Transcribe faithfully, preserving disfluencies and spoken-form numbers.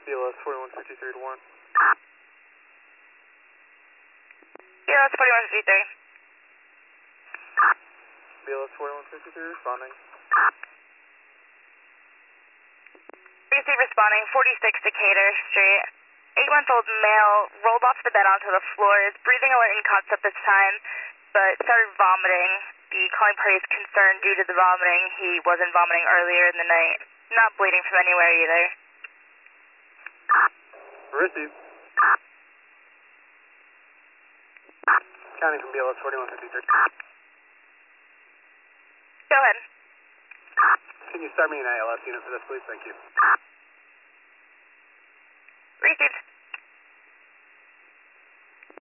B L S forty-one fifty-three to one. B L S forty-one fifty-three. B L S forty-one fifty-three responding. Receive responding, forty-six Decatur Street. Eight-month-old male rolled off the bed onto the floor, is breathing alert and conscious at this time, but started vomiting. The calling party is concerned due to the vomiting. He wasn't vomiting earlier in the night. Not bleeding from anywhere either. Receive. County from B L S forty-one fifty-three. Go ahead. Can you start me an I L S unit for this, please? Thank you. Received.